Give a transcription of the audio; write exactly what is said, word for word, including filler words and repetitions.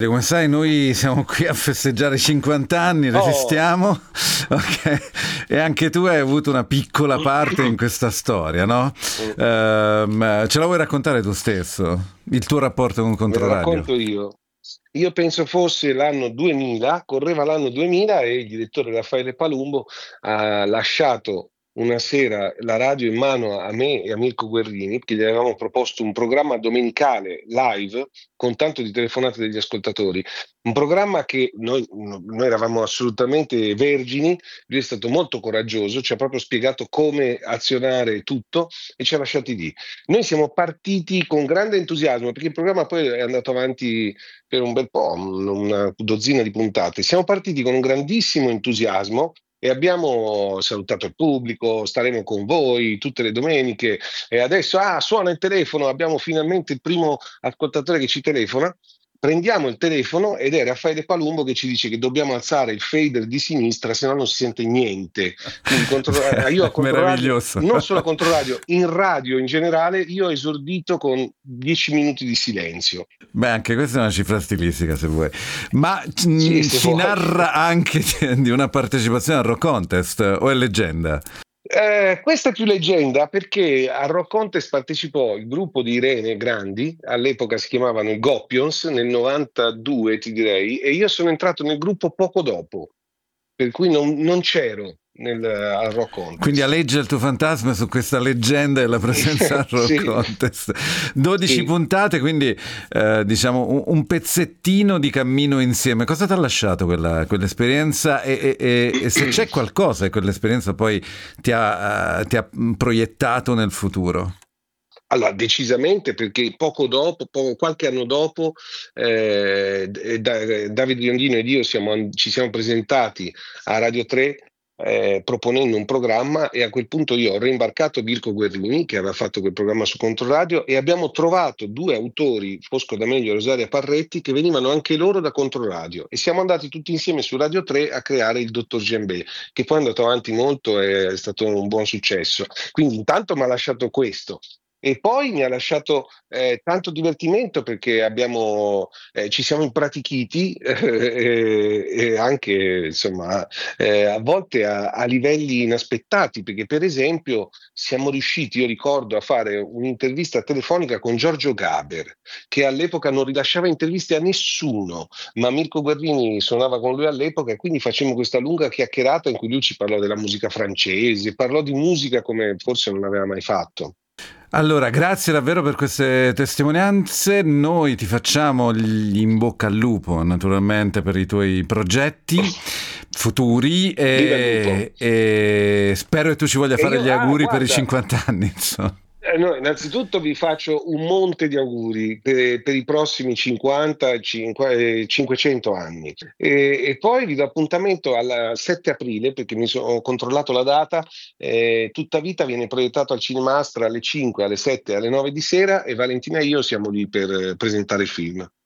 Come sai, noi siamo qui a festeggiare i cinquanta anni, Oh, resistiamo, ok? E anche tu hai avuto una piccola parte in questa storia, no? Ehm, ce la vuoi raccontare tu stesso? Il tuo rapporto con ve la Controradio? racconto io. Io penso fosse l'anno duemila, correva l'anno duemila e il direttore Raffaele Palumbo ha lasciato una sera la radio in mano a me e a Mirko Guerrini, perché gli avevamo proposto un programma domenicale live con tanto di telefonate degli ascoltatori. Un programma che noi, noi eravamo assolutamente vergini, lui è stato molto coraggioso, ci ha proprio spiegato come azionare tutto e ci ha lasciati lì. Noi siamo partiti con grande entusiasmo perché il programma poi è andato avanti per un bel po', un- una dozzina di puntate. Siamo partiti con un grandissimo entusiasmo e abbiamo salutato il pubblico, staremo con voi tutte le domeniche e adesso ah, suona il telefono, abbiamo finalmente il primo ascoltatore che ci telefona. Prendiamo il telefono ed è Raffaele Palumbo che ci dice che dobbiamo alzare il fader di sinistra, se no non si sente niente. Quindi contro- eh, io a Controradio, Meraviglioso. non solo a Controradio, in radio in generale, io ho esordito con dieci minuti di silenzio. Beh, anche questa è una cifra stilistica, se vuoi. Ma Sì, mm, se si vuoi. narra anche di una partecipazione al Rock Contest o è leggenda? Eh, questa è più leggenda perché al Rock Contest partecipò il gruppo di Irene Grandi, all'epoca si chiamavano i Goppions, nel novantadue ti direi, e io sono entrato nel gruppo poco dopo, per cui non, non c'ero nel, al Rock Quindi Contest. aleggia il tuo fantasma su questa leggenda della presenza al Rock Sì, Contest. dodici sì. puntate, quindi eh, diciamo un, un pezzettino di cammino insieme. Cosa ti ha lasciato quella, quell'esperienza e, e- e- e se c'è qualcosa che quell'esperienza poi ti ha, eh, ti ha proiettato nel futuro? Allora, decisamente perché poco dopo, po- qualche anno dopo, eh, Da- Davide Biondino ed io siamo an- ci siamo presentati a Radio tre eh, proponendo un programma e a quel punto io ho reimbarcato Mirko Guerrini che aveva fatto quel programma su Controradio e abbiamo trovato due autori, Fosco D'Amelio e Rosaria Parretti, che venivano anche loro da Controradio e siamo andati tutti insieme su Radio tre a creare il Dottor Giambè, che poi è andato avanti molto e è stato un buon successo. Quindi intanto mi ha lasciato questo. E poi mi ha lasciato eh, tanto divertimento perché abbiamo, eh, ci siamo impratichiti eh, e anche insomma eh, a volte a, a livelli inaspettati, perché per esempio siamo riusciti, io ricordo, a fare un'intervista telefonica con Giorgio Gaber, che all'epoca non rilasciava interviste a nessuno, ma Mirko Guerrini suonava con lui all'epoca e quindi facemmo questa lunga chiacchierata in cui lui ci parlò della musica francese, parlò di musica come forse non aveva mai fatto. Allora, grazie davvero per queste testimonianze. Noi ti facciamo gli in bocca al lupo, naturalmente, per i tuoi progetti futuri Viva il lupo! e, e spero che tu ci voglia E fare io, gli ah, auguri per i guarda, cinquanta anni, insomma. Eh, no, innanzitutto vi faccio un monte di auguri per, per i prossimi cinquanta, cinqu- eh, cinquecento anni. E, e poi vi do appuntamento al sette aprile, perché mi sono controllato la data. eh, Tutta vita viene proiettato al Cinema Astra alle cinque, alle sette, alle nove di sera e Valentina e io siamo lì per eh, presentare il film.